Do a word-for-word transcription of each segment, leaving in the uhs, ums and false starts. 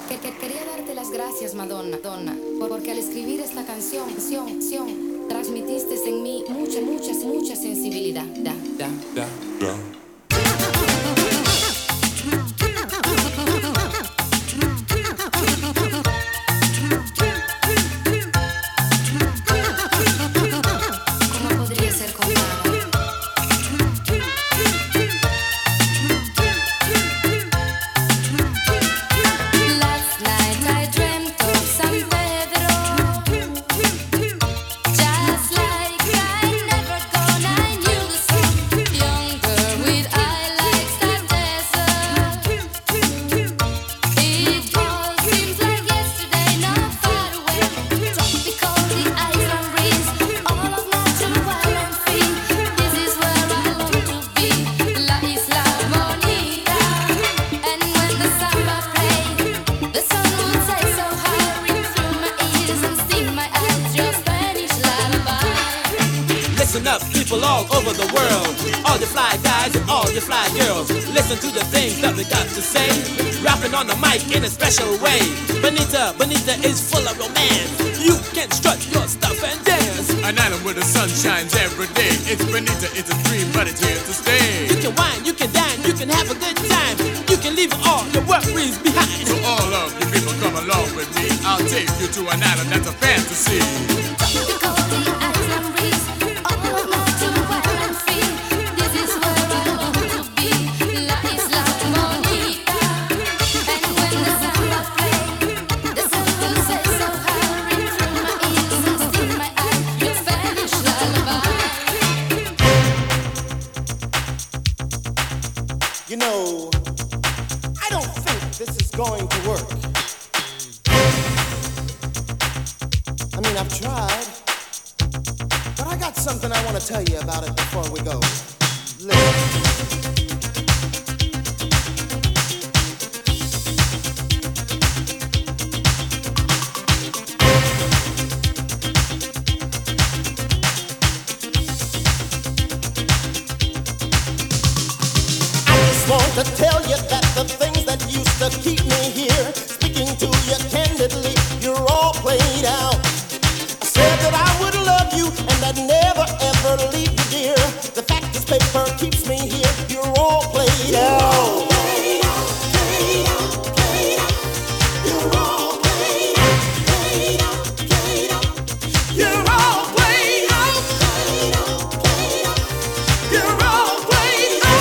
Que, que quería darte las gracias, Madonna, Donna, porque al escribir esta canción, canción, canción, transmitiste en mí mucha, mucha, mucha sensibilidad. Da, da, da, da. People all over the world, all you fly guys and all you fly girls, listen to the things that we got to say, rapping on the mic in a special way. Bonita, Bonita is full of romance. You can strut your stuff and dance. An island where the sun shines every day. It's Bonita, it's a dream, but it's here to stay. You can wine, you can dine, you can have a good time. You can leave all your worries behind. So all of you people come along with me. I'll take you to an island that's a fantasy. You know, I don't think this is going to work. I mean, I've tried, but I got something I want to tell you about it before we go. Listen. Want to tell you that the things that used to keep me here, speaking to you candidly, you're all played out. I said that I would love you and I'd never ever leave you, dear. The fact this paper keeps me here, you're all played out. Played out, played out, played out. You're all played out, played out, played out. You're all played out, played out, played out. You're all played out.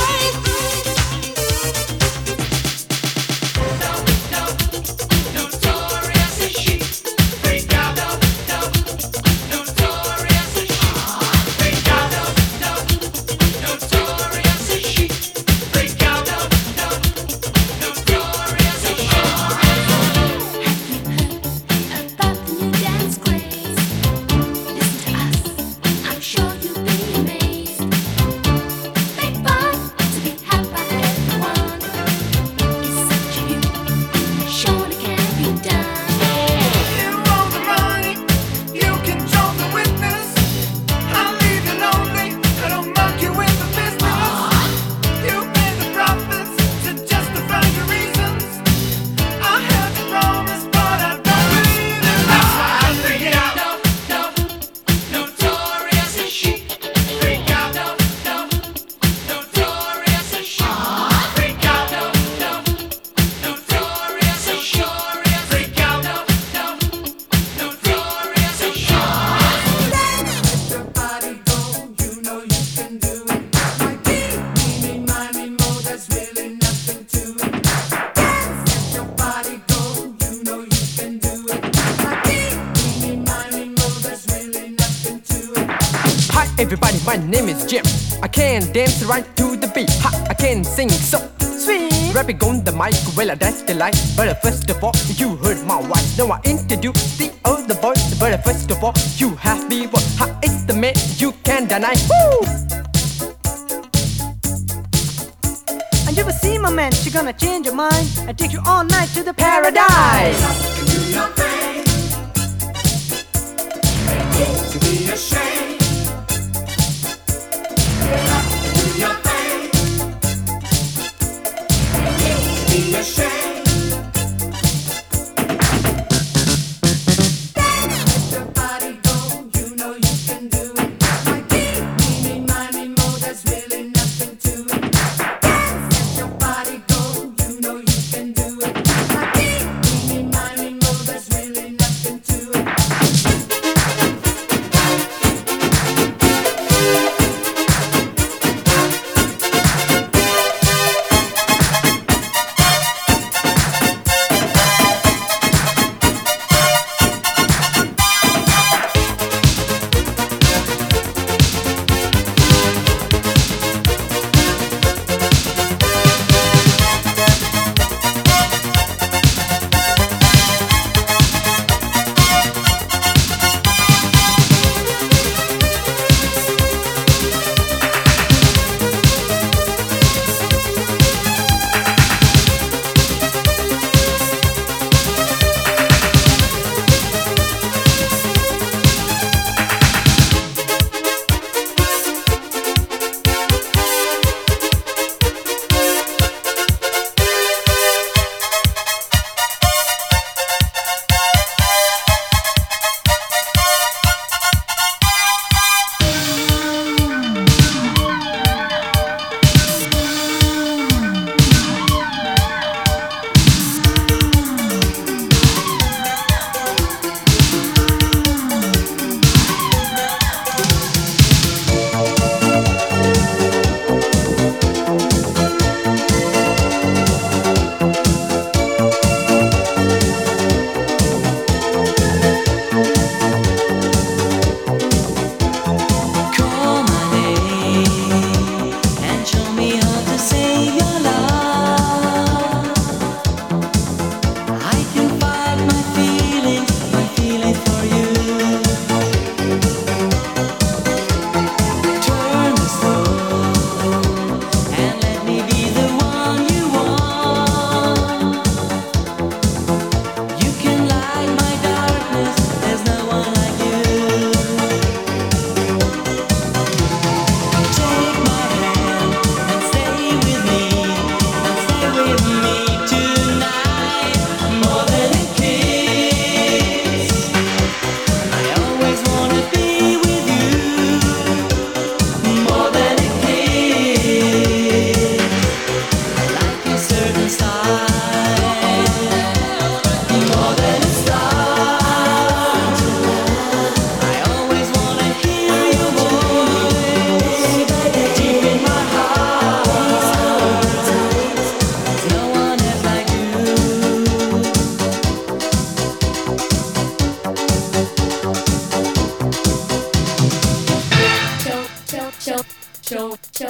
Everybody, my name is Jim. I can dance right to the beat. Ha, I can sing so sweet. Rapping on the mic, well that's the light. But first of all, you heard my voice. Now I introduce the other voice. But first of all, you have been what? Ha, it's the man you can't deny. Woo! And you will see my man, she gonna change your mind and take you all night to the paradise. Do your thing. Ain't to be ashamed. Get up and do your thing. Ain't to be ashamed.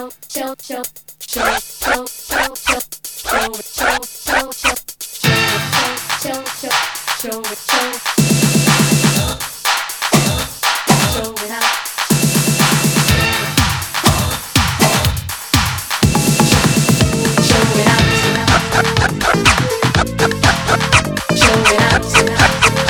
show, show, show, show, show, show, show, show it, show, show, show, show, show, show it, show, show it out. Show it out, show it out, show it out.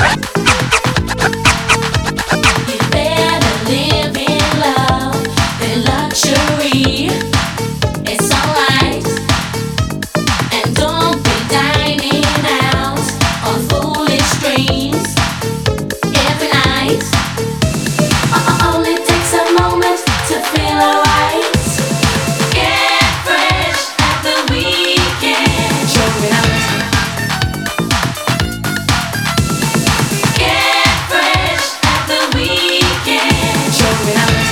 You better live in love and luxury. It's alright, and don't be dining out on foolish dreams every night. Only takes a moment to feel alright. Get fresh at the weekend. Show it out. Get fresh at the weekend. Show it out.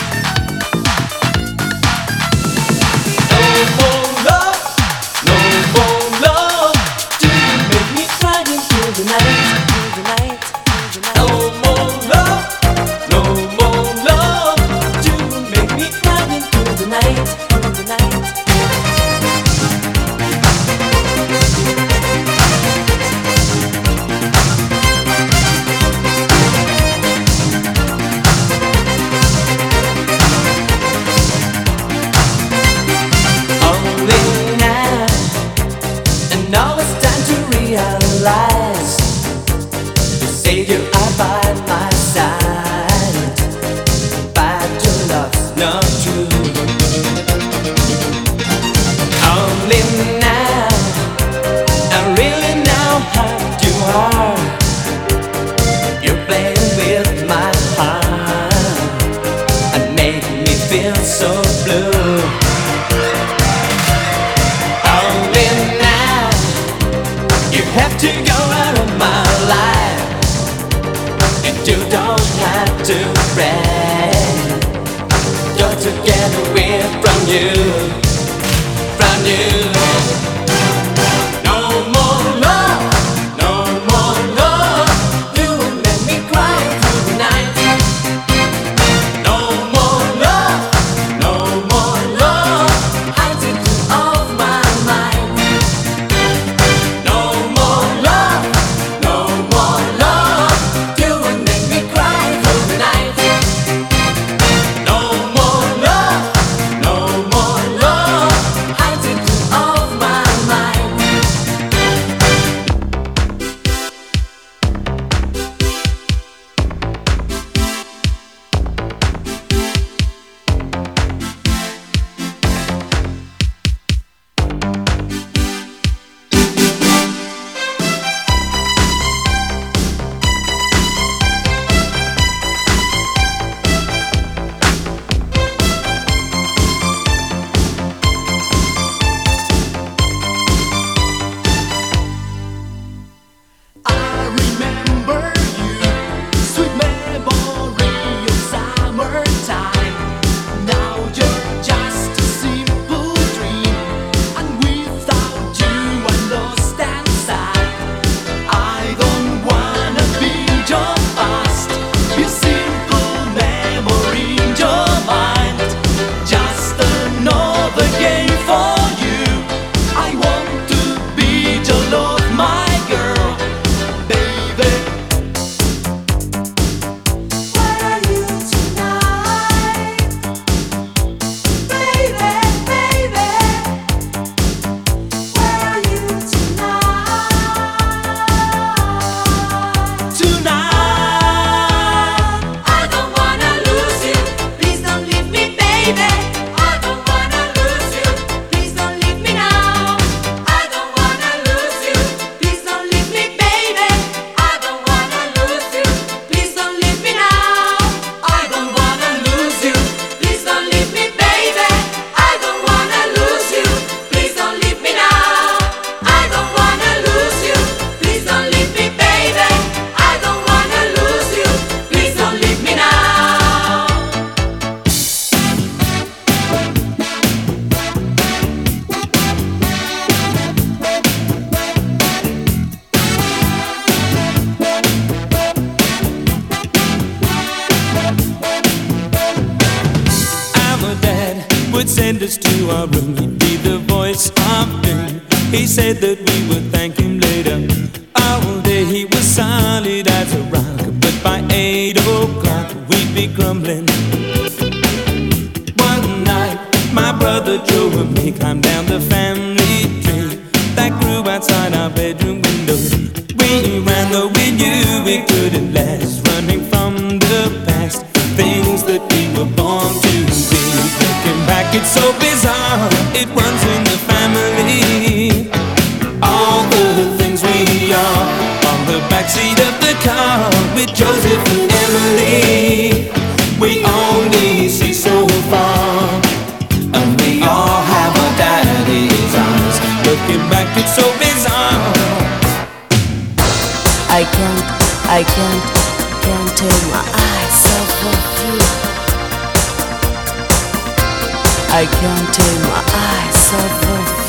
No more love, no more love. Do you make me cry into the night, into the night, into the night? No more love, no more love. Do you make me cry into the night, into the night? Only now, and now it's time to realize the Savior are by my side, but your love's not true. Only now, I really know how you are. You're playing with my heart and make me feel so blue. Only now, you have to go out of my life, and you don't have to pray. Just to get away from you, from you. No more love, no more love. You will make me cry through the night. No more love, no more love. I took you off my mind. No more love, send us to our room. He'd be the voice of doom. He said that we would thank him later. All day he was solid as a rock, but by eight o'clock we'd be crumbling. One night my brother Joe and me climbed down the family tree that grew outside our bedroom window. We ran though we knew we couldn't last, running from the past, things that we were born to be. Looking back, it's so bizarre, it runs in the family. All the things we are on the backseat of the car with Joseph and Emily. We only see so far, and we all have our daddy's eyes. Looking back, it's so bizarre. I can't, I can't, can't take my eyes off of you. I can't take my eyes off of you.